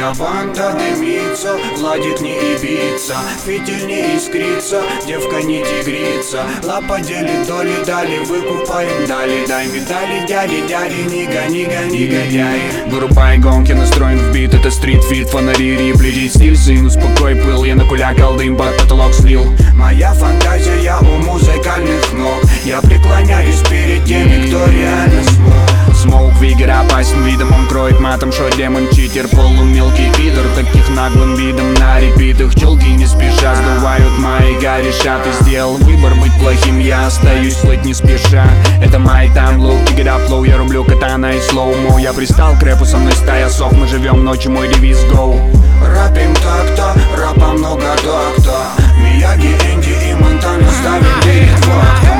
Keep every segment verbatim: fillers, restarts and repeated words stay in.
Моя банда дымится, ладит не ибица, фитиль не искрится, девка не тигрица. Лапа делит доли, дали, выкупаем, дали. Дай медали, дяди, дяди, не гони, гони, негодяй. Вырубай гонки, настроен в бит, это стрит-фит, фонари, рипли, стиль, сын, успокой пыл. Я на кулякал дым, под потолок слил. Моя фантазия у музыкальных ног, я преклоняюсь перед теми, кто реально смог. Смоук Вигер опасен видом, он кроет матом, шо демон читер, полумелкий пидор. Таких наглым видом на репитах челки не спеша сдувают мои гореша. Ты сделал выбор быть плохим, я остаюсь слыть не спеша. Это май тайм лоу, pick it up low, я рублю катана и слоумо. Я пристал к рэпу, со мной стая сов, мы живем ночью, мой девиз go. Рэпим так-то, рэпа много так-то, Мияги, Энди и Монтана ставим бит водка.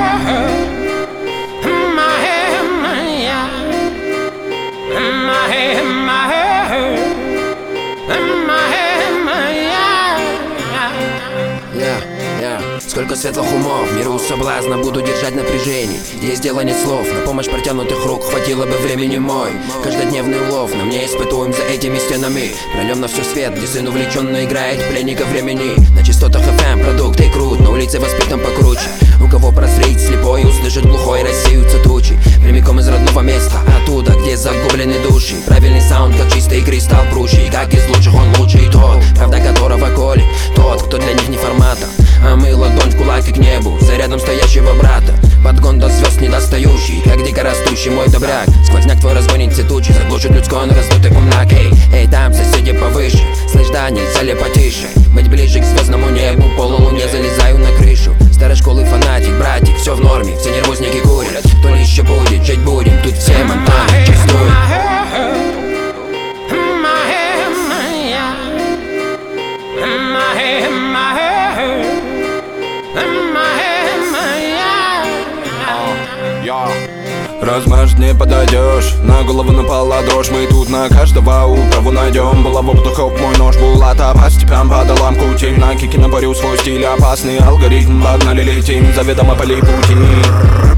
Сколько светлых умов, миру соблазна, буду держать напряжение. Есть дело нет слов, на помощь протянутых рук хватило бы времени мой. Каждодневный улов, на мне испытуем за этими стенами. Про нем на все свет, где сын увлеченно играет пленника времени. На частотах эф эм продукты крут, на улице воспитан покруче. У кого прозреть слепой, услышит глухой, рассеются тучи. Прямиком из родного места, оттуда, где загублены души. Правильный саунд, как чистый кристалл прущий, как из лучших он лучший тот, правда которого колет тот, кто для них не формата. А мы ладонь в кулаке к небу, за рядом стоящего брата. Подгон до звезд недостающий, как дикорастущий мой добряк. Сквозняк твой разгонит все тучи, заглушит людской, но раздутый кумнак. Эй, эй, там соседи повыше, слышь, да, нельзя ли потише? Быть ближе к звездному небу, полулуне залезаю на крышу. Старой школы фанатик, братик, все в норме, все нервозники курят. То ли еще будет, жить будем, тут все монтаны чувствуют. Размажь не подойдешь, на голову напала дрожь. Мы тут на каждого управу найдем. Булаву птухов, мой нож, булата по степям по долам кутим. На кике наборю свой стиль опасный алгоритм, погнали летим, заведомо полей пути.